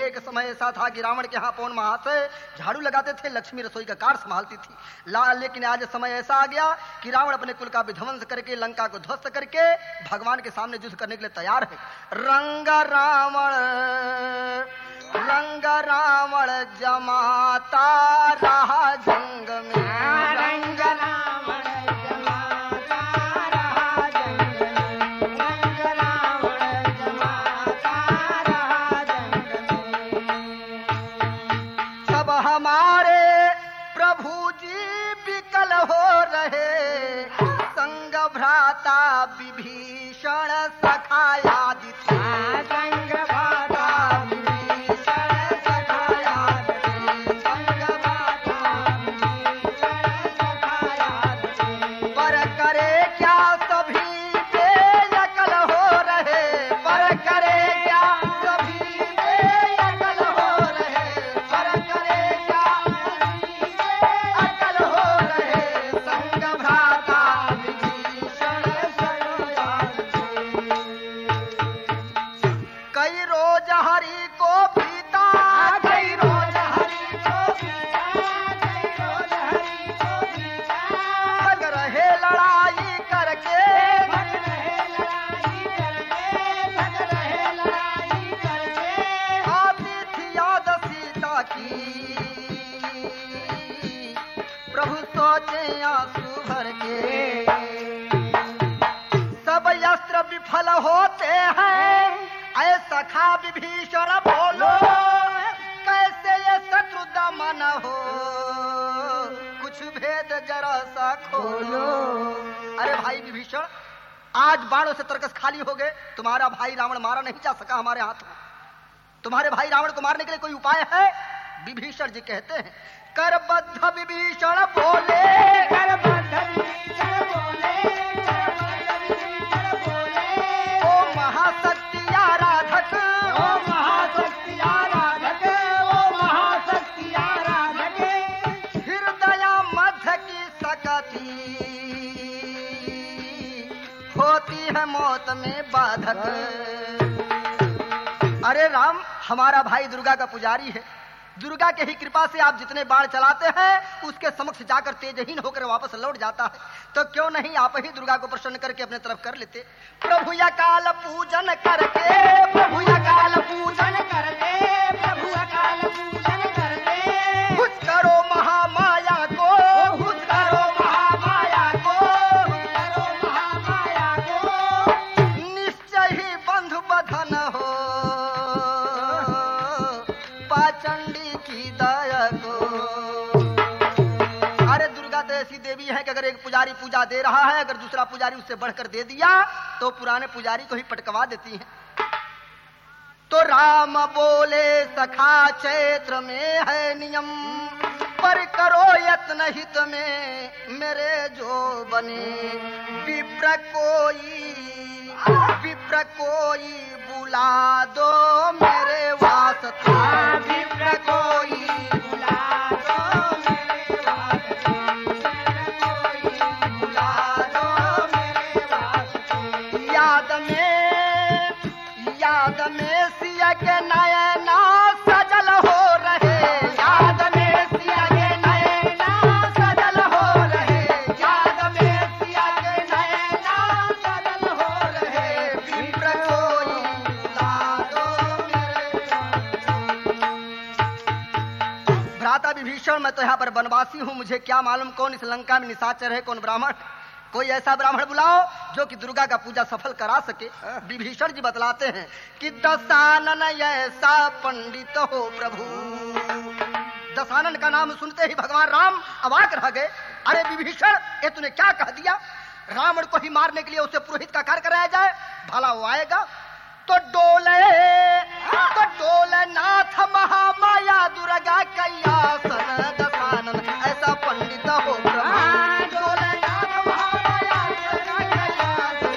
एक समय ऐसा था कि रावण के यहाँ पौन महाशय झाड़ू लगाते थे, लक्ष्मी रसोई का कार्य संभालती थी। लेकिन आज समय ऐसा आ गया कि रावण अपने कुल का विध्वंस करके लंका को ध्वस्त करके भगवान के सामने युद्ध करने के लिए तैयार है। रंग रावण जमाता रहा जंग में, रंग रावण जमाता रहा जंग में, रंग रावण जमाता रहा जंग में। सब हमारे प्रभु जी विकल हो रहे, संग भ्राता विभीषण सखायादित्य, संग भ्राता विभीषण सखायादित्य, संग भ्राता विभीषण सखायादित्य। पर करे क्या सभी बेअकल हो रहे, पर करे क्या सभी बेअकल हो रहे, पर करे क्या सभी बेअकल हो रहे, संग भ्राता विभीषण सखायादित्य। कई रोज हरि को पीता, कई रोज हरि को पीता, कई रोज हरि को पीता। भग रहे लड़ाई करके, भग रहे लड़ाई करके, भग रहे लड़ाई करके। आती थी याद सीता की, प्रभु सोचे आंसू भर के। सब अस्त्र विफल होते हैं, ऐसा खा विभीषण बोलो, कैसे ये शत्रु दमन हो, कुछ भेद जरा सा खोलो। अरे भाई विभीषण, आज बाणों से तरकस खाली हो गए, तुम्हारा भाई रावण मारा नहीं जा सका हमारे हाथों। तुम्हारे भाई रावण को मारने के लिए कोई उपाय है? विभीषण जी कहते हैं, करबद्ध विभीषण बोले, करबद्ध विभीषण बोले, करबद्ध विभीषण बोले। ओ महाशक्ति आराधक, ओ महाशक्ति आराधक, ओ महाशक्ति आराधक। हृदय मध्य की सकती होती है मौत में बाधक। अरे राम, हमारा भाई दुर्गा का पुजारी है, दुर्गा के ही कृपा से आप जितने बाण चलाते हैं उसके समक्ष जाकर तेजहीन होकर वापस लौट जाता है, तो क्यों नहीं आप ही दुर्गा को प्रसन्न करके अपने तरफ कर लेते। प्रभु या काल पूजन करके, प्रभु या काल पूजन करके, प्रभु अकाल पूजन करके। कुछ करो महामाया को, कुछ करो महामाया को, करो महामाया को। निश्चय ही बंधु बधन हो, पाचंडी की दया को। अरे दुर्गा तो ऐसी देवी है कि अगर एक पुजारी पूजा दे रहा है, अगर दूसरा पुजारी उससे बढ़कर दे दिया तो पुराने पुजारी को ही पटकवा देती है। तो राम बोले सखा चैत्र में है नियम, पर करो यत्न हित में मेरे जो बने। विप्र कोई बुला दो मेरे वास्ते, विप्र कोई बुला दो मेरे वास्ते, विप्र कोई बुला दो मेरे वास्ते। याद में सिया के नयना सजल हो रहे, याद में सिया के नयना सजल हो रहे, याद में सिया के नयना सजल हो रहे। विप्र कोई बुला दो मेरे वास्ते। भ्राता विभीषण, मैं तो यहाँ पर वनवासी हूँ, मुझे क्या मालूम कौन इस लंका में निशाचर है, कौन ब्राह्मण। कोई ऐसा ब्राह्मण बुलाओ जो कि दुर्गा का पूजा सफल करा सके। विभीषण जी बतलाते हैं कि दशानन ऐसा पंडित हो प्रभु। दशानन का नाम सुनते ही भगवान राम अवाक रह गए। अरे विभीषण, ये तूने क्या कह दिया? रावण को ही मारने के लिए उसे पुरोहित का कार्य कराया जाए, भला वो आएगा? तो डोले नाथ महामाया दुर्गा कैयासन, दशानन ऐसा पंडित हो प्रभु। डोले नाथ महामाया दुर्गा कैयासन,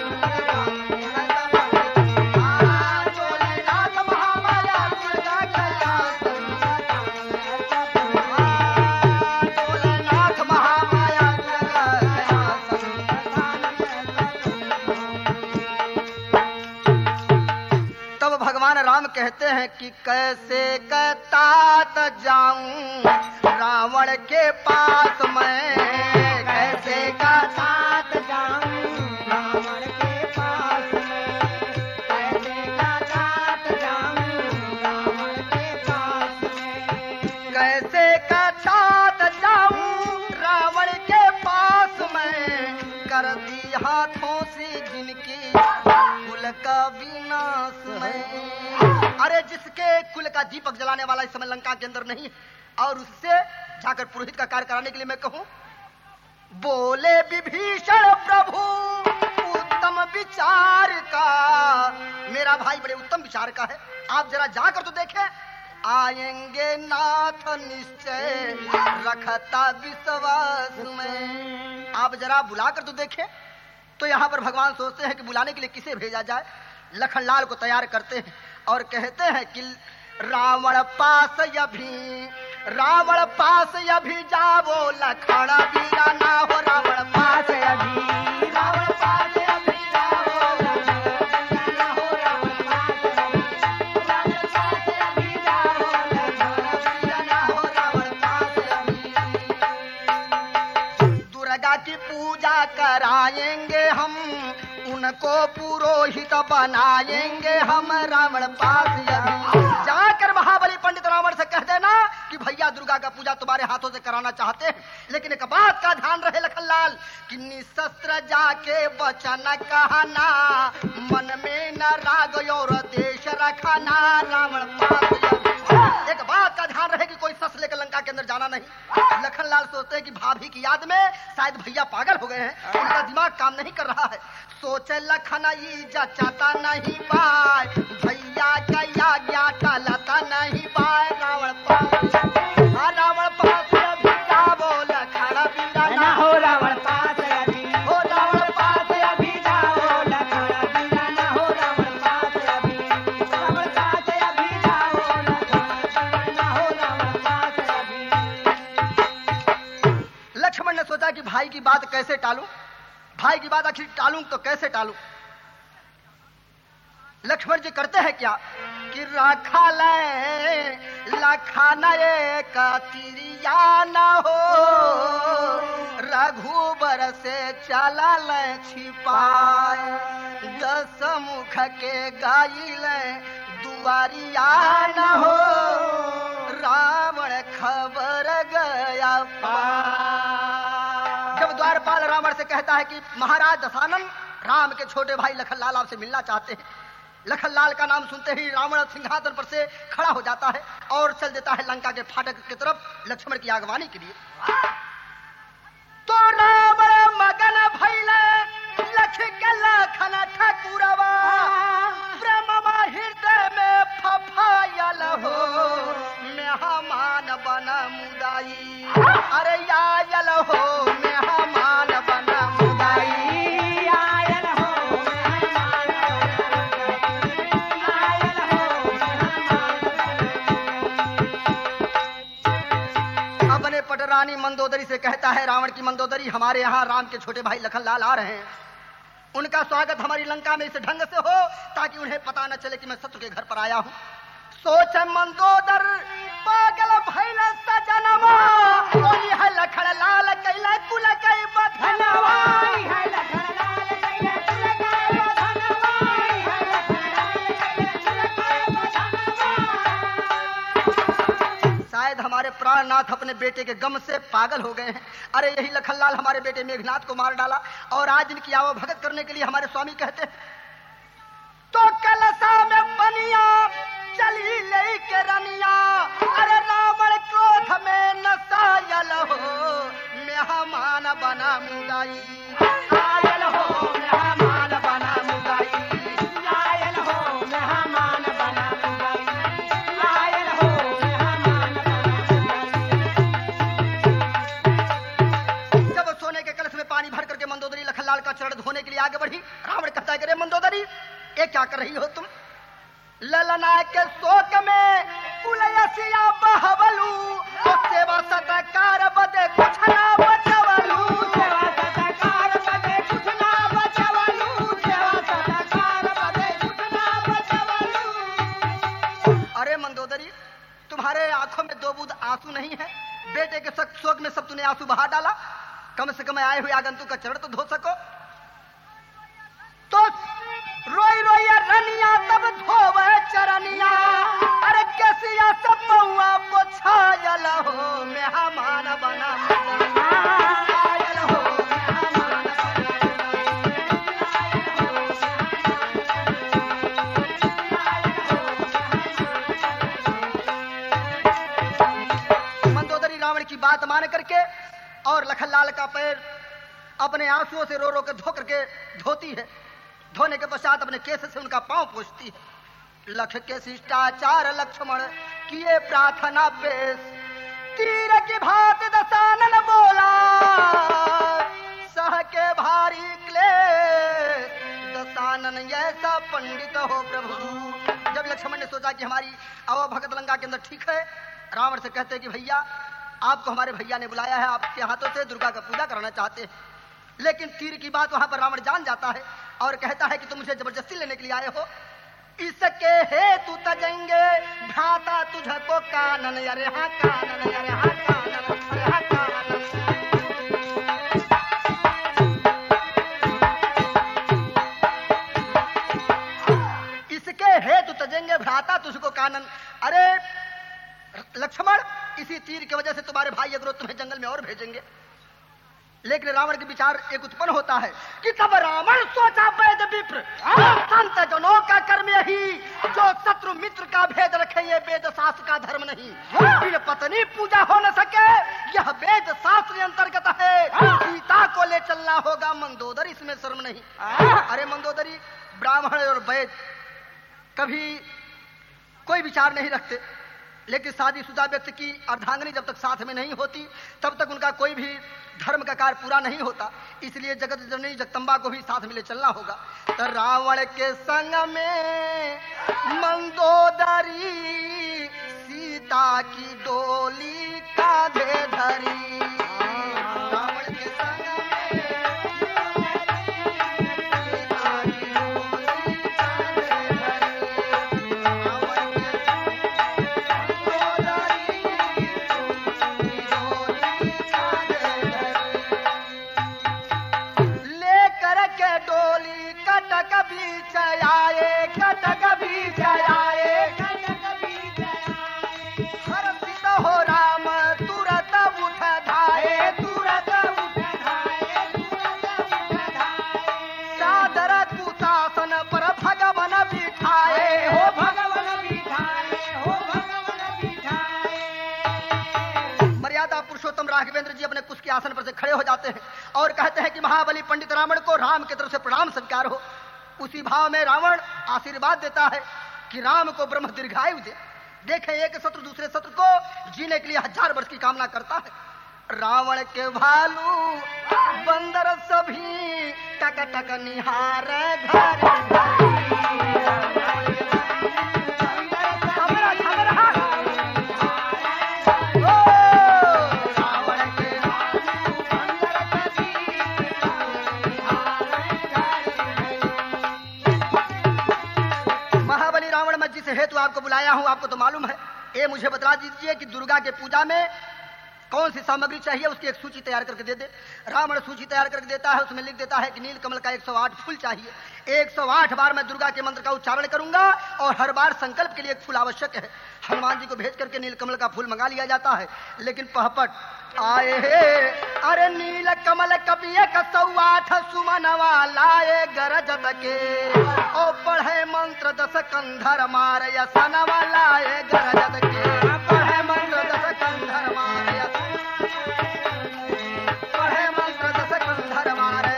डोले नाथ महामाया दुर्गा कैयासन, डोले नाथ महामाया दुर्गा कैयासन। तब भगवान राम कहते कहते हैं कि कैसे कतात जाऊं रावण के पास मैं, कैसे कतात जाऊं रावण के पास में, कैसे कतात जाऊं रावण के पास में, कैसे कतात जाऊं रावण के पास मैं, कर दी हाथों से जिनकी कुल का विनाश मैं। अरे जिसके कुल का दीपक जलाने वाला इस समय लंका के अंदर नहीं है और उससे जाकर पुरोहित का कार्य कराने के लिए मैं कहूं। बोले विभीषण प्रभु उत्तम विचार का, मेरा भाई बड़े उत्तम विचार का है, आप जरा जाकर तो देखें। आएंगे नाथ निश्चय रखता विश्वास में, आप जरा बुलाकर तो देखें। तो यहाँ पर भगवान सोचते हैं कि बुलाने के लिए किसे भेजा जाए। लखनलाल को तैयार करते हैं और कहते हैं कि रावण पास अभी जावो लखन बीरा ना हो, रावण पास अभी, रावण पास अभी जाओ लखन ना हो, रावण पास अभी जाओ लखन बीरा ना हो, रावण पास अभी। दुर्गा की पूजा कराएंगे हम, उनको पुरोहित बनाएंगे हम, रावण पास अभी। जाकर महाबली पंडित रावण से कह देना कि भैया दुर्गा का पूजा तुम्हारे हाथों से कराना चाहते हैं, लेकिन एक बात का ध्यान रहे लखनलाल कि निशस्त्र जाके वचन कहना, मन में न राग और देश रखना, रावण पास अभी। एक बात का ध्यान रहे कि कोई शस्त्र लेकर लंका के अंदर जाना नहीं। लखनलाल सोचते हैं कि भाभी की याद में शायद भैया पागल हो गए हैं, उनका दिमाग काम नहीं कर रहा है। सोचे लखन जचाता नहीं पाए, भैया का आज्ञा टलता नहीं पाए, रावण पास अभी जावो लखन बीरा ना हो, रावण पास अभी, हो रावण पास अभी जाओ लखन बीरा ना हो, रावण पास अभी, रावण पास अभी जाओ लखन ना हो, रावण पास अभी। लक्ष्मण ने सोचा कि भाई की बात कैसे टालूं, भाई की बात आखिर टालूं तो कैसे टालूं। लक्ष्मण जी करते हैं क्या कि रखा ले लखाना एक तिरिया न हो, रघुबर से चला ले छिपाए, 10 मुख के गाई ले दुआरिया न हो, रावण खबर गया पाए। जब द्वारपाल रावण से कहता है कि महाराज दशानन राम के छोटे भाई लखनलाल आपसे मिलना चाहते हैं, लखनलाल का नाम सुनते ही रावण सिंहासन पर से खड़ा हो जाता है और चल देता है लंका के फाटक की तरफ लक्ष्मण की आगवानी के लिए। तो रावण मगन भइले लख के लखन ठकुरवा, ब्रह्मा हृदय में फफायल हो, मेहमान बन मुदाई, अरे आयल हो मेहमान बन मुदाई, आयल हो अपने पटरानी मंदोदरी से कहता है रावण की मंदोदरी, हमारे यहाँ राम के छोटे भाई लखनलाल आ रहे हैं, उनका स्वागत हमारी लंका में इस ढंग से हो ताकि उन्हें पता न चले कि मैं शत्रु के घर पर आया हूँ। सोच मंदोदर पागल भइल सजनवा, कोई है लखनलाल कैला कुल कई बधनवा, है लखनलाल कैला कुल कई बधनवा, है लखनलाल कैला कुल कई बधनवा। शायद हमारे प्राणनाथ अपने बेटे के गम से पागल हो गए हैं। अरे यही लखनलाल हमारे बेटे मेघनाथ को मार डाला और आज इनकी आवो भगत करने के लिए हमारे स्वामी कहते हैं तो कलसा में बनिया चली ले के रनिया, अरे रावण क्रोध में नसायल हो, मेहमान बना मुदाई, आयल हो मेहमान बना मुदाई, आयल हो मेहमान बना मुदाई, आयल हो मेहमान बना। जब सोने के कलश में पानी भर करके मंदोदरी लखनलाल का चरण धोने के लिए आगे बढ़ी, रावण कहता है कि रे मंदोदरी ये क्या कर रही हो तुम, ललना के शोक में कुलयसिया बहवलू, और सेवा सत्कार बदे कुछ ना बचवलू, सेवा सत्कार बदे कुछ ना बचवलू, सेवा सत्कार बदे कुछ ना बचवलू। तुम्हारे आंखों में 2 बूंद आंसू नहीं है? बेटे के शोक में सब तूने आंसू बहा डाला। कम से कम आए हुए आगंतुक का चरण तो धो सको। तो रोई रोई रनिया तब धोवे चरनिया, अरे कैसिया सब पौआ पोछायल हो मेहमान बना आयल हो मेहमान बना। मंदोदरी रावण की बात मान करके और लखनलाल का पैर अपने आंसुओं से रो रो के धो करके धोती है। धोने के पश्चात अपने केस से उनका पांव पोंछती है। लख के शिष्टाचार लक्ष्मण किए प्रार्थना पेश, तीर की भांति दशानन बोला सह के भारी क्लेश, दशानन ऐसा पंडित हो प्रभु। जब लक्ष्मण ने सोचा कि हमारी अवभगत लंका के अंदर ठीक है, रावण से कहते कि भैया आपको हमारे भैया ने बुलाया है, आपके हाथों से दुर्गा का पूजा कराना चाहते हैं। लेकिन तीर की बात वहां पर रावण जान जाता है और कहता है कि तुम मुझे जबरदस्ती लेने के लिए आए हो। इसके हेतु तजेंगे भ्राता तुझको कानन, अरे हाँ कानन, अरे हाँ कानन, अरे हाँ कानन। इसके हेतु तजेंगे भ्राता तुझको कानन। अरे लक्ष्मण, इसी तीर की वजह से तुम्हारे भाई अग्रो तुम्हें जंगल में और भेजेंगे। लेकिन रावण के विचार एक उत्पन्न होता है कि तब रावण सोचा वेद विप्र संत जनों का कर्म यही, जो शत्रु मित्र का भेद रखे ये वेद शास्त्र का धर्म नहीं। बिन पत्नी पूजा हो न सके यह वेद शास्त्र अंतर्गत है। सीता को ले चलना होगा मंदोदरी, इसमें शर्म नहीं। अरे मंदोदरी, ब्राह्मण और वैद कभी कोई विचार नहीं रखते, लेकिन शादीशुदा व्यक्ति की अर्धांगिनी जब तक साथ में नहीं होती तब तक उनका कोई भी धर्म का कार्य पूरा नहीं होता। इसलिए जगत जननी जगदम्बा को भी साथ में ले चलना होगा। तो रावण के संग में मंदोदरी सीता की डोली कांधे धरी। रावण के संग में सीता की डोली कांधे धरी। राघवेंद्र जी अपने कुश के आसन पर से खड़े हो जाते हैं और कहते हैं कि महाबली पंडित रावण को राम की तरफ से प्रणाम स्वीकार हो। उसी भाव में रावण आशीर्वाद देता है कि राम को ब्रह्म दीर्घायु दे। देखें, एक शत्रु दूसरे शत्रु को जीने के लिए 1000 वर्ष की कामना करता है। रावण के भालू बंदर सभी टक टक निहार घर हेतु आपको बुलाया हूं, आपको तो मालूम है। ये मुझे बता दीजिए कि दुर्गा के पूजा में कौन सी सामग्री चाहिए, उसकी एक सूची तैयार करके दे दे। रावण सूची तैयार करके देता है, उसमें लिख देता है कि नील कमल का 108 फूल चाहिए। 108 बार मैं दुर्गा के मंत्र का उच्चारण करूंगा और हर बार संकल्प के लिए एक फूल आवश्यक है। हनुमान जी को भेज करके नील कमल का फूल मंगा लिया जाता है, लेकिन पहपट आए हे अरे नील कमल कपि 108 सुमनवा लाए गरजत के ओ पढ़े मंत्र 10 कंधर मारे सनवा लाए गरजत के। पढ़े मंत्र 10 कंधर मारे, पढ़े मंत्र 10 कंधर मारे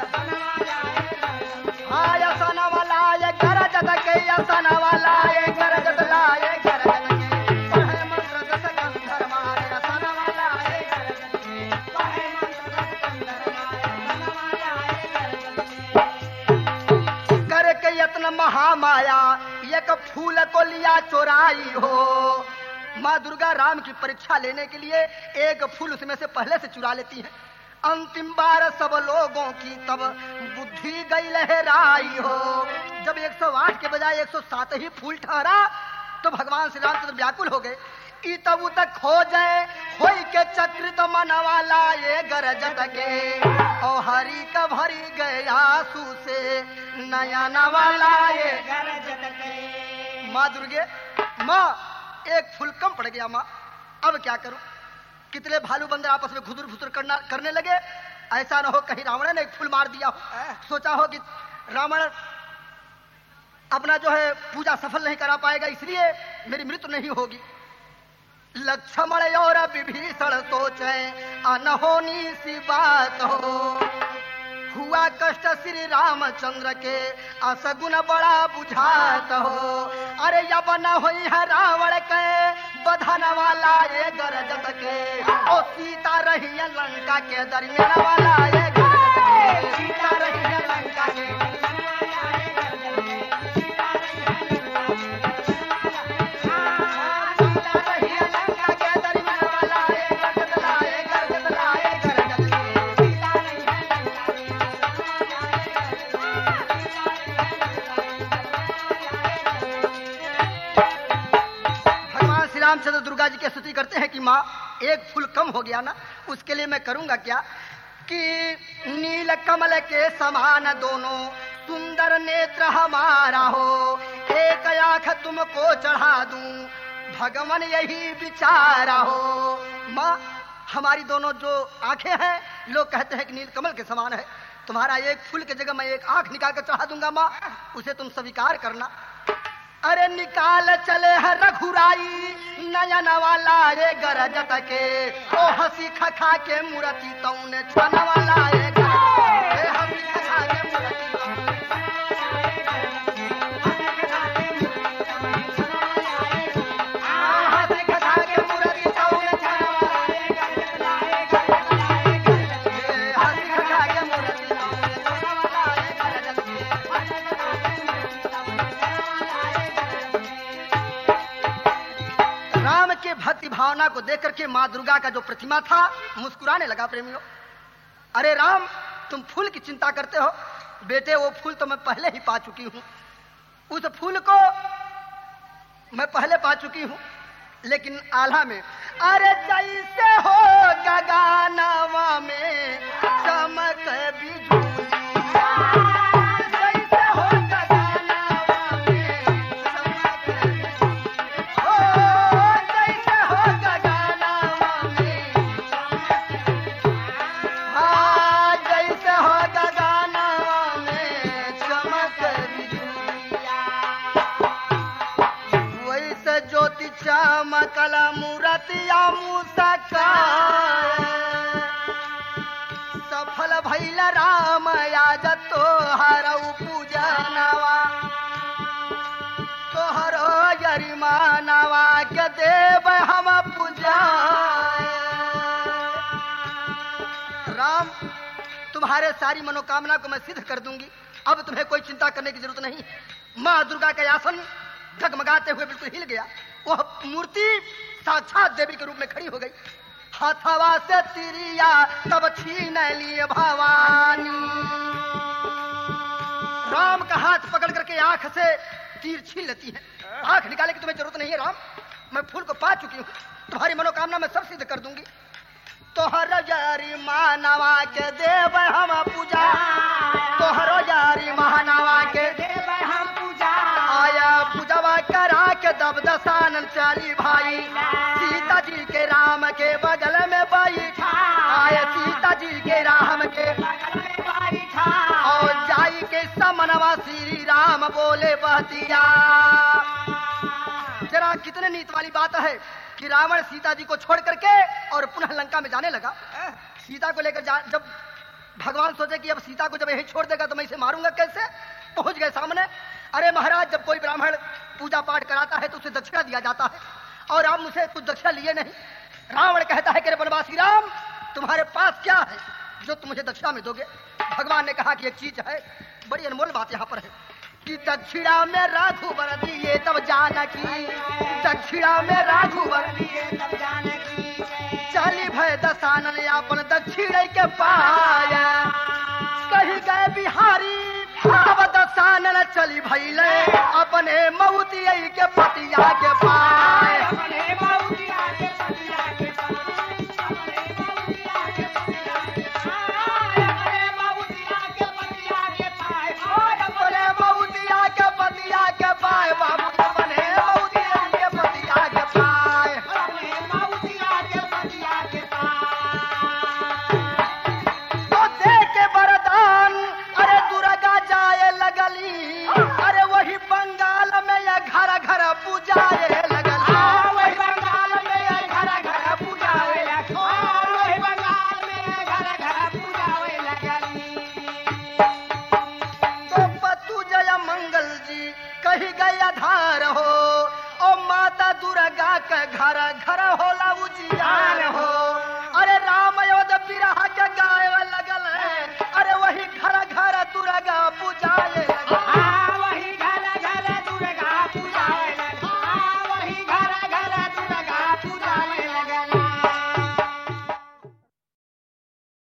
आय सनवा लाए गरजत के, सनवा लाए गरजत लाए गरजत के। पढ़े मंत्र 10 कंधर मारे सनवा लाए गरजत के, पढ़े मंत्र 10 कंधर मारे सनवा लाए गरजत के। करके यत्न महामाया एक फूल को लिया चोराई हो। माँ दुर्गा राम की परीक्षा लेने के लिए एक फूल उसमें से पहले से चुरा लेती है। अंतिम बार सब लोगों की तब बुद्धि गई लहराई हो। जब 108 के बजाय 107 ही फूल ठहरा तो भगवान श्री रामचंद्र व्याकुल हो गए। ई तब तक खोजे होई के चक्रित मनवाला ये गरजत के ओ हरी का भरी गए आंसू से नया नवाला ये गरजत के। माँ दुर्गे, माँ एक फूल कम पड़ गया माँ, अब क्या करूं? कितने भालू बंदर आपस में घुदुर फुसुर करने लगे। ऐसा न हो कहीं रावण ने एक फूल मार दिया हो। सोचा हो कि रावण अपना जो है पूजा सफल नहीं करा पाएगा, इसलिए मेरी मृत्यु नहीं होगी। लक्ष्मण और विभीषण सोचे अनहोनी सी बात हो, हुआ कष्ट श्री रामचंद्र के असगुन बड़ा बुझात हो। अरे जब न होई है रावण के बधन वाला ये गरजत के ओ सीता रही है लंका के दरमियान वाला ये गरजत के। सीता रही है लंका के रामचंद्र दुर्गा जी की स्तुति करते हैं कि माँ एक फूल कम हो गया ना, उसके लिए मैं करूंगा क्या कि नील कमल के समान दोनों सुंदर नेत्र हमारा हो, एक आंख तुमको चढ़ा दूं भगवान यही विचारा हो। माँ हमारी दोनों जो आंखें हैं लोग कहते हैं कि नील कमल के समान है, तुम्हारा एक फूल की जगह मैं एक आंख निकाल कर चढ़ा दूंगा माँ, उसे तुम स्वीकार करना। अरे निकाल चले है रघुराई नयन वाला ये गरजत के ओ हंसी खखा के मूर्ति तौने छन वाला ये हंसी खखा के मूर्ति भक्ति भावना को देख करके माँ दुर्गा का जो प्रतिमा था मुस्कुराने लगा। प्रेमियों, अरे राम तुम फूल की चिंता करते हो, बेटे वो फूल तो मैं पहले ही पा चुकी हूँ, उस फूल को मैं पहले पा चुकी हूँ, लेकिन आल्हा में अरे जैसे हो गगनवा में चमक बिजुली, जैसे हो गगनवा में चमकल मूर्तिया मुसका सफल भैल राम आज तोहर पूजनवा, तोहर गरिमानवा के देव हम पूजा। राम तुम्हारे सारी मनोकामना को मैं सिद्ध कर दूंगी, अब तुम्हें कोई चिंता करने की जरूरत नहीं। माँ दुर्गा का आसन डगमगाते हुए बिल्कुल हिल गया, वह मूर्ति साक्षात देवी के रूप में खड़ी हो गई। हाथवा से तिरिया तब छीन लिए भवानी, राम का हाथ पकड़ करके आंख से तीर छीन लेती है। आंख निकालने की तुम्हें जरूरत नहीं है राम, मैं फूल को पा चुकी हूँ, तुम्हारी मनोकामना मैं सब सिद्ध कर दूंगी। तोहर यारी मानवा के देव हम पूजा, तोहर यारी महानवा के देव हम पूजा, आया पूजवा करा के दब दसानन चाली भाई, सीता जी के राम के बगल में बैठा, आया सीता जी के राम के बगल में बैठा, और जाई के समनवा श्री राम बोले बहतिया। जरा कितने नीत वाली बात है कि रावण सीता जी को छोड़ करके और पुनः लंका में जाने लगा। सीता को लेकर जब भगवान सोचे कि अब सीता को जब यही छोड़ देगा तो मैं इसे मारूंगा कैसे, पहुंच गए सामने। अरे महाराज, जब कोई ब्राह्मण पूजा पाठ कराता है तो उसे दक्षिणा दिया जाता है, और आप मुझे कुछ दक्षिणा लिए नहीं। रावण कहता है कि रे बनवासी राम, तुम्हारे पास क्या है जो तुम मुझे दक्षिणा में दोगे? भगवान ने कहा कि एक चीज है, बड़ी अनमोल बात यहाँ पर है कि दक्षिणा में रघुवर दिए तब जानकी, दक्षिणा में रघुवर दिए तब जानकी, चाली भय दसानन अपन दक्षिण के पाया, कही गए बिहारी अब दसानन चली भैले अपने मऊतिया के पतिया के पाया।